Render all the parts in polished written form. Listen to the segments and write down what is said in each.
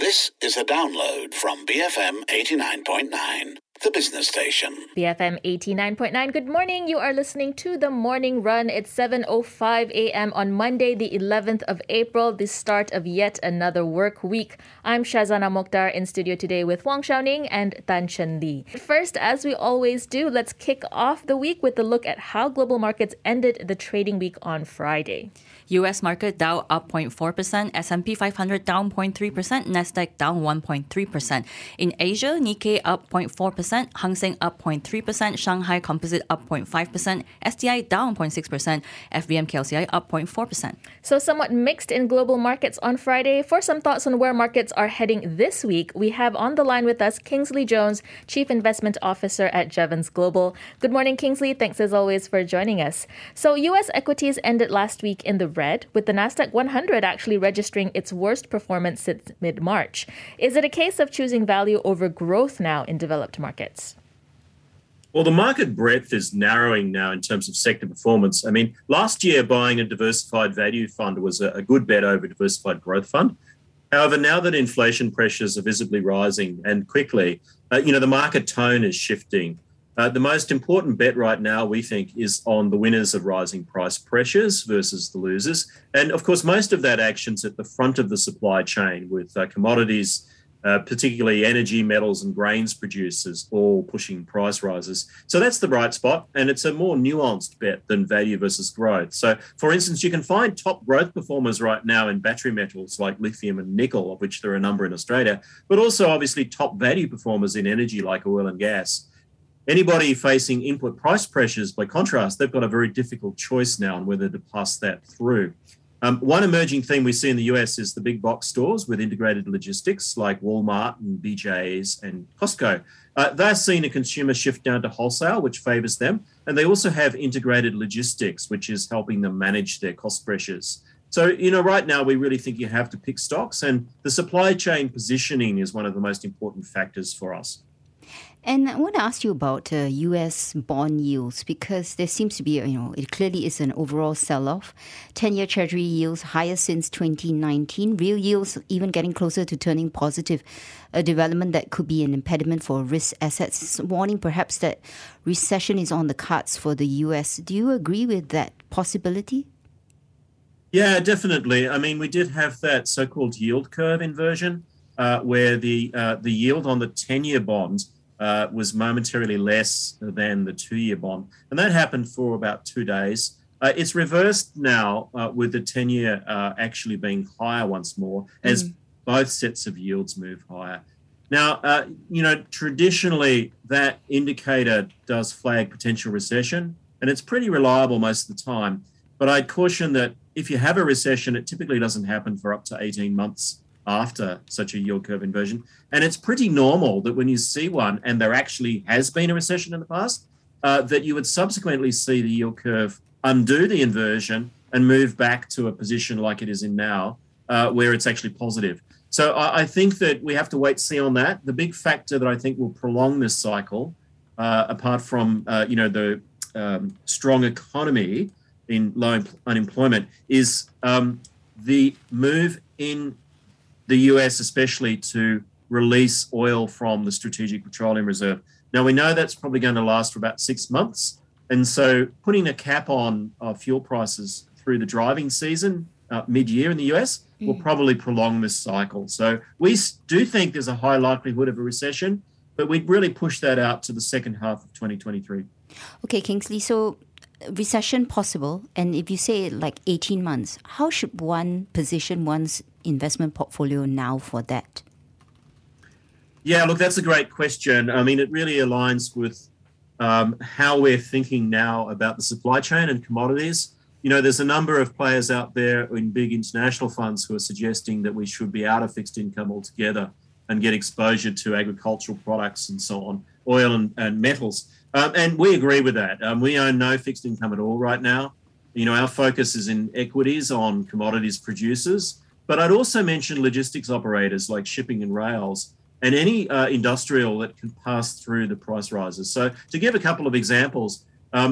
This is a download from BFM 89.9, the business station. BFM 89.9, good morning. You are listening to The Morning Run. It's 7:05 a.m. on Monday, the 11th of April, the start of yet another work week. I'm Shazana Mokhtar in studio today with Wang Xiaoning and Tan Chen Li. First, as we always do, let's kick off the week with a look at how global markets ended the trading week on Friday. U.S. market Dow up 0.4%, S&P 500 down 0.3%, Nasdaq down 1.3%. In Asia, Nikkei up 0.4%, Hang Seng up 0.3%, Shanghai Composite up 0.5%, STI down 0.6%, FBM KLCI up 0.4%. So somewhat mixed in global markets on Friday. For some thoughts on where markets are heading this week, we have on the line with us Kingsley Jones, Chief Investment Officer at Jevons Global. Good morning, Kingsley. Thanks as always for joining us. So U.S. equities ended last week in the red, with the Nasdaq 100 actually registering its worst performance since mid-March. Is it a case of choosing value over growth now in developed markets? Well, the market breadth is narrowing now in terms of sector performance. I mean, last year buying a diversified value fund was a good bet over a diversified growth fund. However, now that inflation pressures are visibly rising and quickly, the market tone is shifting. The most important bet right now, we think, is on the winners of rising price pressures versus the losers. And of course, most of that action's at the front of the supply chain with commodities, particularly energy, metals and grains producers all pushing price rises. So that's the bright spot. And it's a more nuanced bet than value versus growth. So for instance, you can find top growth performers right now in battery metals like lithium and nickel, of which there are a number in Australia, but also obviously top value performers in energy like oil and gas. Anybody facing input price pressures, by contrast, they've got a very difficult choice now on whether to pass that through. One emerging theme we see in the US is the big box stores with integrated logistics like Walmart and BJ's and Costco. They're seeing a consumer shift down to wholesale, which favours them. And they also have integrated logistics, which is helping them manage their cost pressures. So, right now we really think you have to pick stocks, and the supply chain positioning is one of the most important factors for us. And I want to ask you about U.S. bond yields, because there seems to be, it clearly is an overall sell-off. 10-year Treasury yields higher since 2019. Real yields even getting closer to turning positive, a development that could be an impediment for risk assets, warning perhaps that recession is on the cards for the U.S. Do you agree with that possibility? Yeah, definitely. I mean, we did have that so-called yield curve inversion where the yield on the 10-year bonds was momentarily less than the 2-year bond. And that happened for about 2 days. It's reversed now with the 10-year actually being higher once more as both sets of yields move higher. Now, traditionally that indicator does flag potential recession, and it's pretty reliable most of the time. But I'd caution that if you have a recession, it typically doesn't happen for up to 18 months after such a yield curve inversion. And it's pretty normal that when you see one, and there actually has been a recession in the past, that you would subsequently see the yield curve undo the inversion and move back to a position like it is in now, where it's actually positive. So I think that we have to wait to see on that. The big factor that I think will prolong this cycle, apart from the strong economy in low unemployment, is the move in the US especially to release oil from the Strategic Petroleum Reserve. Now, we know that's probably going to last for about 6 months. And so putting a cap on fuel prices through the driving season mid-year in the US will probably prolong this cycle. So we do think there's a high likelihood of a recession, but we'd really push that out to the second half of 2023. Okay, Kingsley, so recession possible, and if you say like 18 months, how should one position one's investment portfolio now for that? Yeah, look, that's a great question. I mean, it really aligns with how we're thinking now about the supply chain and commodities. There's a number of players out there in big international funds who are suggesting that we should be out of fixed income altogether and get exposure to agricultural products and so on, oil and metals. And we agree with that. We own no fixed income at all right now. Our focus is in equities on commodities producers, but I'd also mention logistics operators like shipping and rails and any industrial that can pass through the price rises. So to give a couple of examples,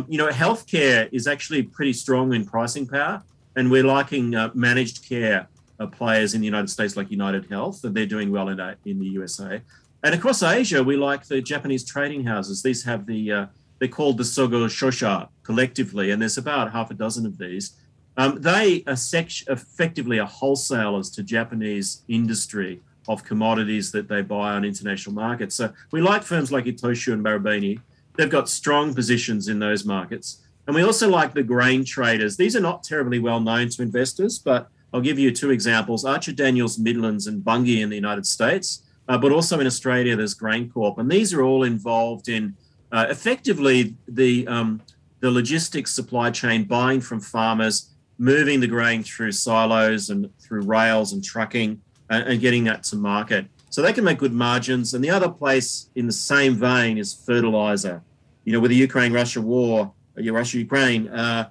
healthcare is actually pretty strong in pricing power, and we're liking managed care players in the United States like United Health, and they're doing well in the USA. And across Asia, we like the Japanese trading houses. These have they're called the Sogo Shosha collectively, and there's about half a dozen of these. They are effectively are wholesalers to Japanese industry of commodities that they buy on international markets. So we like firms like Itochu and Marubeni. They've got strong positions in those markets. And we also like the grain traders. These are not terribly well known to investors, but I'll give you two examples. Archer Daniels Midlands and Bunge in the United States, but also in Australia, there's GrainCorp. And these are all involved in effectively the logistics supply chain, buying from farmers, moving the grain through silos and through rails and trucking and getting that to market. So they can make good margins. And the other place in the same vein is fertilizer. With the Ukraine-Russia war, Russia-Ukraine,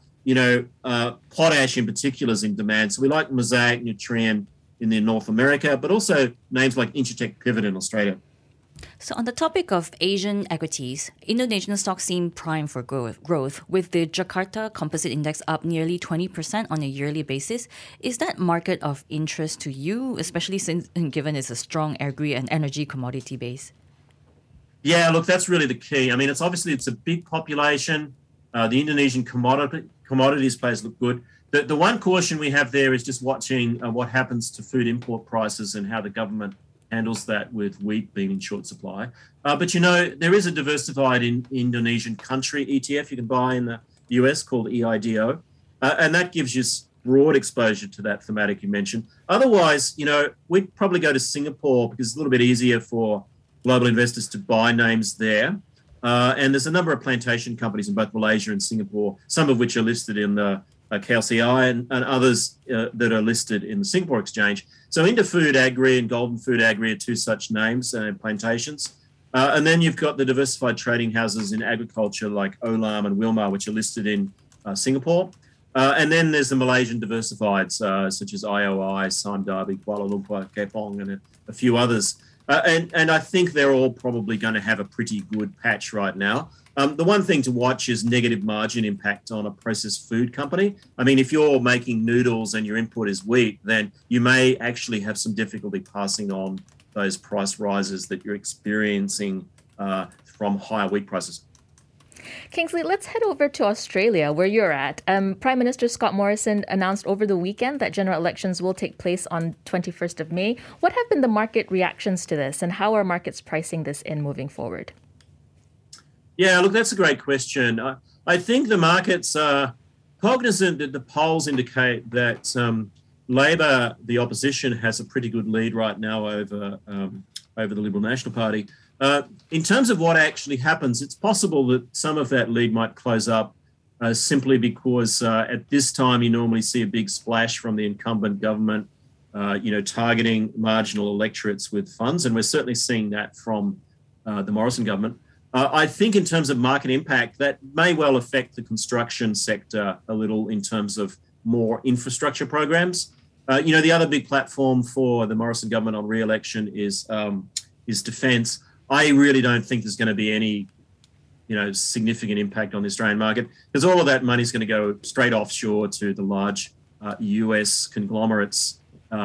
potash in particular is in demand. So we like Mosaic, Nutrien in North America, but also names like Incitec Pivot in Australia. So on the topic of Asian equities, Indonesian stocks seem prime for growth, with the Jakarta Composite Index up nearly 20% on a yearly basis. Is that market of interest to you, especially given it's a strong agri and energy commodity base? Yeah, look, that's really the key. I mean, it's a big population. The Indonesian commodities plays look good. The one caution we have there is just watching what happens to food import prices and how the government handles that with wheat being in short supply. But there is a diversified Indonesian country ETF you can buy in the US called EIDO, and that gives you broad exposure to that thematic you mentioned. Otherwise, we'd probably go to Singapore because it's a little bit easier for global investors to buy names there. And there's a number of plantation companies in both Malaysia and Singapore, some of which are listed in the KLCI and others that are listed in the Singapore Exchange. So Indofood Agri and Golden Food Agri are two such names and plantations. And then you've got the diversified trading houses in agriculture like Olam and Wilmar, which are listed in Singapore. And then there's the Malaysian diversifieds, such as IOI, Sime Darby, Kuala Lumpur, Kepong, and a few others. And I think they're all probably going to have a pretty good patch right now. The one thing to watch is negative margin impact on a processed food company. I mean, if you're making noodles and your input is wheat, then you may actually have some difficulty passing on those price rises that you're experiencing from higher wheat prices. Kingsley, let's head over to Australia, where you're at. Prime Minister Scott Morrison announced over the weekend that general elections will take place on 21st of May. What have been the market reactions to this, and how are markets pricing this in moving forward? Yeah, look, that's a great question. I think the markets are cognizant that the polls indicate that Labor, the opposition, has a pretty good lead right now over the Liberal National Party. In terms of what actually happens, it's possible that some of that lead might close up simply because at this time you normally see a big splash from the incumbent government, targeting marginal electorates with funds, and we're certainly seeing that from the Morrison government. I think in terms of market impact, that may well affect the construction sector a little in terms of more infrastructure programs. The other big platform for the Morrison government on re-election is defence. I really don't think there's going to be any, significant impact on the Australian market because all of that money is going to go straight offshore to the large US conglomerates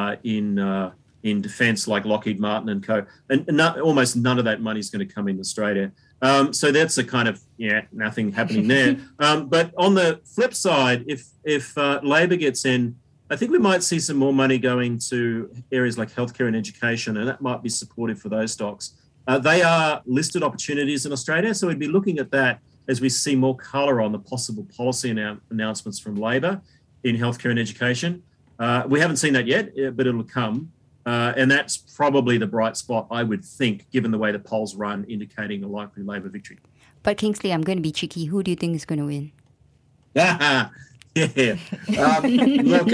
in defence like Lockheed Martin and co. And almost none of that money is going to come in Australia. So that's a kind of, nothing happening there. But on the flip side, if Labor gets in, I think we might see some more money going to areas like healthcare and education, and that might be supportive for those stocks. They are listed opportunities in Australia, so we'd be looking at that as we see more colour on the possible policy announcements from Labor in healthcare and education. We haven't seen that yet, but it'll come. And that's probably the bright spot, I would think, given the way the polls run, indicating a likely Labor victory. But Kingsley, I'm going to be cheeky. Who do you think is going to win? Yeah. Look,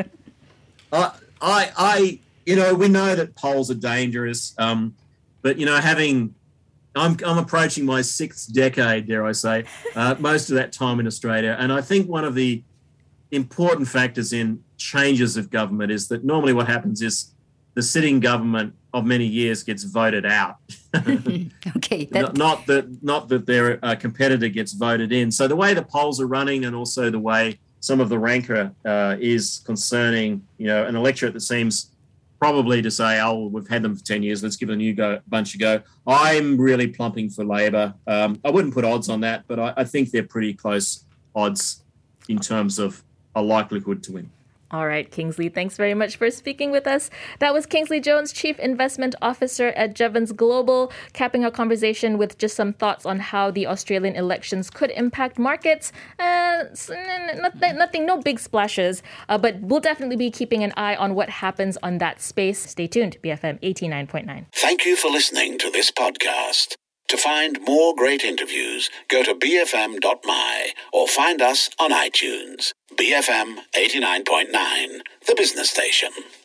we know that polls are dangerous, but I'm approaching my 6th decade, dare I say, most of that time in Australia, and I think one of the important factors in changes of government is that normally what happens is the sitting government of many years gets voted out. Okay. Not that their competitor gets voted in. So the way the polls are running and also the way some of the rancor is concerning, an electorate that seems probably to say, oh, we've had them for 10 years, let's give it a new bunch a go. I'm really plumping for Labor. I wouldn't put odds on that, but I think they're pretty close odds in terms of a likelihood to win. All right, Kingsley, thanks very much for speaking with us. That was Kingsley Jones, Chief Investment Officer at Jevons Global, capping our conversation with just some thoughts on how the Australian elections could impact markets. Nothing, no big splashes, but we'll definitely be keeping an eye on what happens on that space. Stay tuned, BFM 89.9. Thank you for listening to this podcast. To find more great interviews, go to bfm.my or find us on iTunes. BFM 89.9, the business station.